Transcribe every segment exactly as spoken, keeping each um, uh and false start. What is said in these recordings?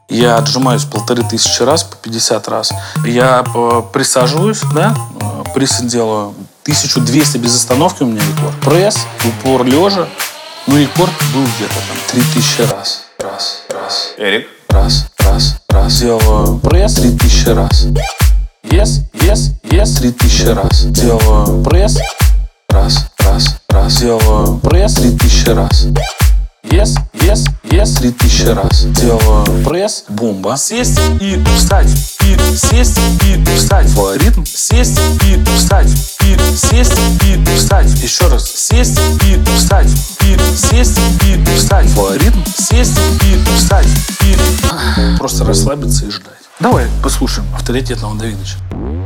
Я отжимаюсь полторы тысячи раз, по пятьдесят раз. Я присаживаюсь, да, присс делаю тысячу двести без остановки, у меня рекорд. Пресс, упор лежа, ну рекорд был где-то там три тысячи раз. Раз, раз. Эрик? Раз, раз, раз. Делаю пресс три тысячи раз. Yes, yes, yes, три тысячи раз. Делаю пресс. Раз, раз, раз. Делаю пресс три тысячи раз. Yes, yes, yes, три тысячи раз. Делаю пресс, бомба. Сесть и встать, и сесть и встать. В ритм. Сесть и встать, и сесть и встать. Еще раз. Сесть и встать, и сесть и встать. В ритм. Сесть и встать, и просто расслабиться и ждать. Давай послушаем авторитетного Давидыча.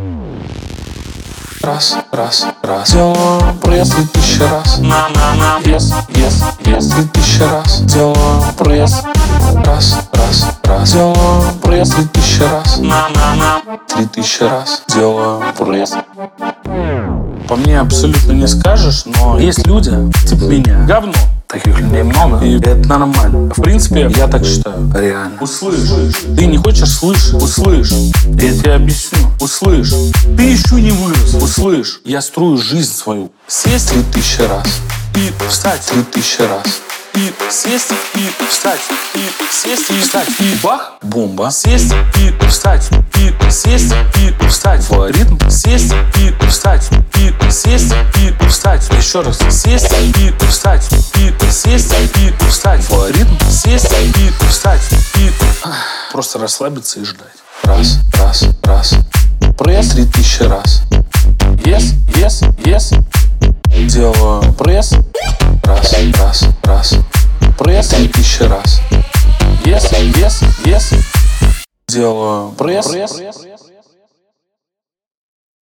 Раз, раз, раз. Делаю пресс три тысячи раз. Yes, yes, yes, три тысячи раз. Делаю пресс. Раз, раз, раз. Делаю пресс три тысячи раз. Три тысячи раз. Делаю пресс. По мне абсолютно не скажешь, но есть люди, типа меня. Говно. Таких людей много, и это нормально. В принципе, я так считаю. Реально. Услышь. Ты не хочешь слышать? Услышь. Я тебе объясню. Услышь. Ты еще не вырос. Услышь. Я строю жизнь свою. Сесть три тысячи раз. И встать три тысячи раз. И сесть, и встать, и сесть, и встать, и бах, бомба. Сесть, и встать, и сесть, и встать. В ритм. Сесть, и встать, и сесть, и встать. Еще раз. Сесть, и встать, и сесть, и встать. В ритм. Сесть, и встать, и просто расслабиться и ждать. Раз, раз, раз. Пресс три тысячи раз. Yes, yes, yes. Делаю пресс. Раз, раз, раз. Пресс три тысячи раз. Yes, yes, yes. Делаю пресс.